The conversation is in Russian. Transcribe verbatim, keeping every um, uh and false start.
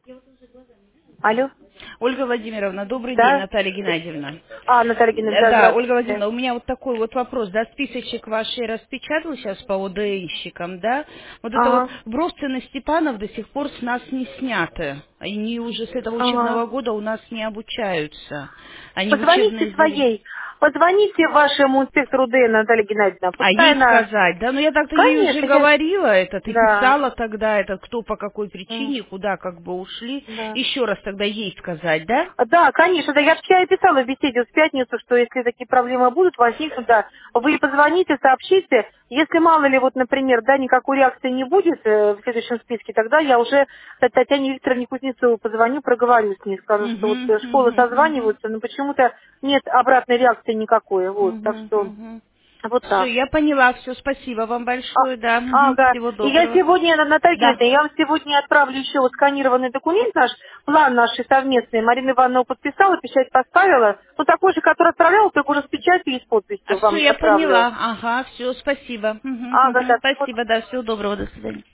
Алло. Ольга Владимировна, добрый день, Да? Наталья Геннадьевна. А, Наталья Геннадьевна, Э, да, Да, Ольга здравствуйте. Владимировна, у меня вот такой вот вопрос, да, списочек ваш я распечатал сейчас по ОДНщикам, да, вот это вот Ага, Бровцин и Степанов до сих пор с нас не сняты, они уже с этого ага. учебного года у нас не обучаются, они в Позвоните учебные заведения. своей, позвоните вашему инспектору Д, Наталья Геннадьевна. А Пускай ей она... сказать, да, ну я так-то ей уже Конечно, я... говорила этот и Да. писала тогда этот, кто по какой М, причине, куда как бы ушли, Да. еще раз тогда ей сказать, да? Да, конечно, да, я вчера и писала в беседе в пятницу, что если такие проблемы будут возникнуть, да, вы позвоните, сообщите. Если мало ли, вот, например, да, никакой реакции не будет э, в следующем списке, тогда я уже Т- Татьяне Викторовне Кузнецовой позвоню, проговорю с ней, скажу, что вот Мгм, э, школы мгм, мгм. созваниваются, но почему-то нет обратной реакции никакой, вот, так Мгм, что мгм. вот Все, так. я поняла, все, спасибо вам А, большое, да, мгм. ага. Всего И я доброго. сегодня, на- Наталья Да. Геннадьевна, я вам сегодня отправлю еще вот сканированный документ наш, план наш совместный. Марина Ивановна его подписала, печать поставила. Ну, такой же, который отправляла, только уже с печатью и с А подписью все, вам я отправлю. поняла. Ага, все, спасибо. Мгм, Ага, мгм. да. Вот. Спасибо, да, всего доброго, до свидания.